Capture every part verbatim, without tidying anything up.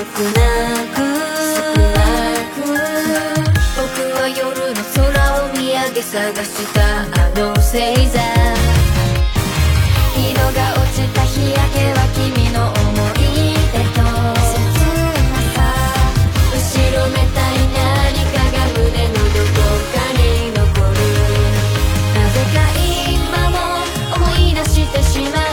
少なく僕は夜の空を見上げ探したあの星座、色が落ちた日焼けは君の思い出と後ろめたい何かが胸のどこかに残る。なぜか今も思い出してしまう。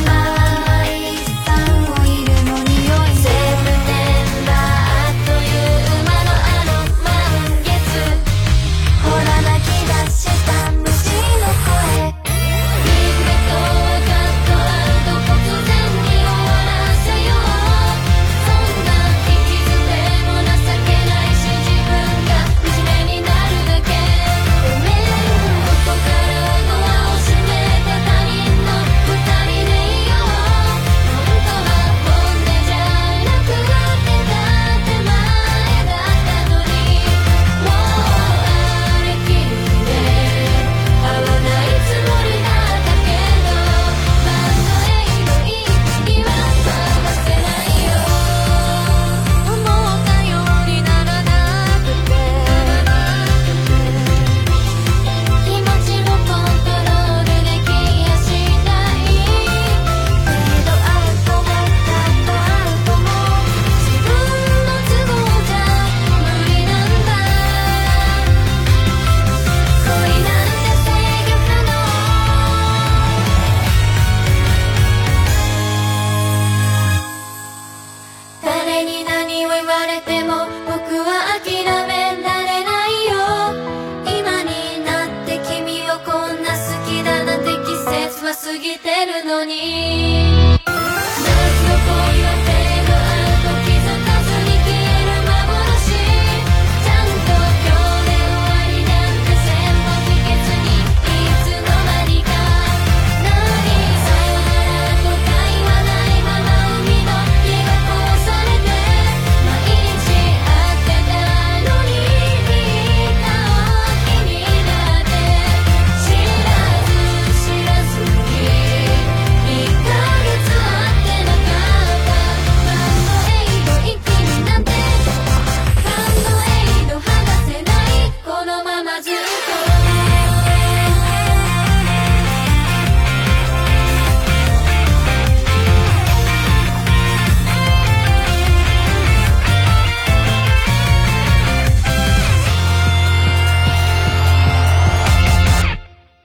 誰に何を言われても僕は諦められないよ。今になって君をこんな好きだなんて季節は過ぎてるのに